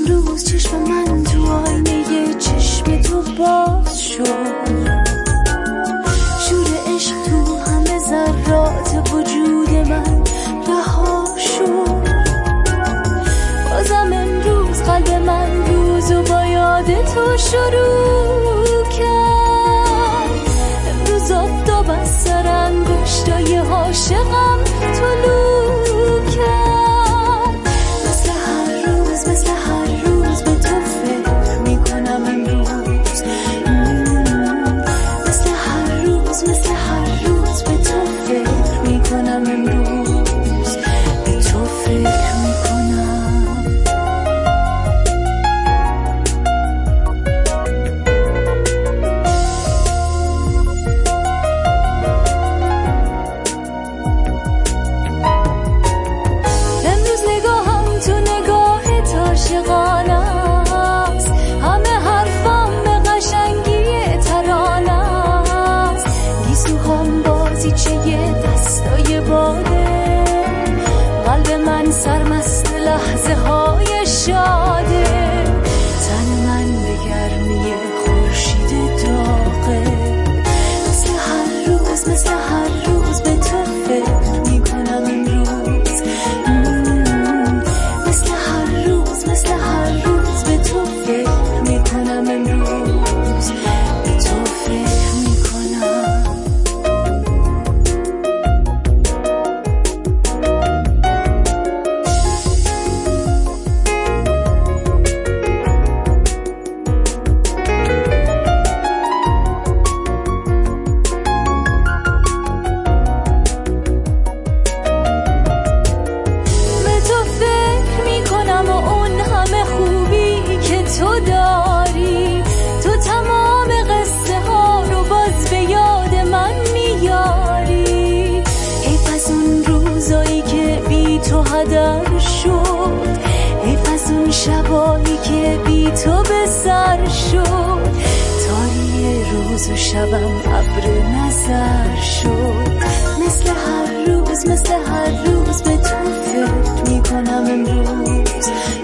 امروز چشم من تو آینه چشم تو باز شد، شور عشق تو همه ذرات وجود من رها شد. بازم امروز قلب من روزو با یاد تو شروع کرد. امروز آفتاب از سر انگشتای عاشقم طلوع کرد. مثل هر روز به تو فکر میکنم امروز. مثل هر روز به تو فکر میکنم امروز. به تو فکر میکنم. عاشقانه است، همه حرفم به قشنگی ترانه است. گیسوهام بازیچه دستای باده، قلب من سرمست لحظه های شاده. تن من به گرمی خورشید داغه. مثل هر روز به تو فکر میکنم امروز. مثل هر روز به تو فکر میکنم امروز. به تو فکر میکنم. به تو فکر میکنم و اون همه خوبی که تو داری. تو تمام قصه ها رو باز به یاد من میاری. حیف از اون روزایی که بی تو هدر شد، حیف از اون شبایی که بی تو به سر شد. تاری روز و شبم ابر نظر شد. مثل هر روز به تو فکر میکنم امروز.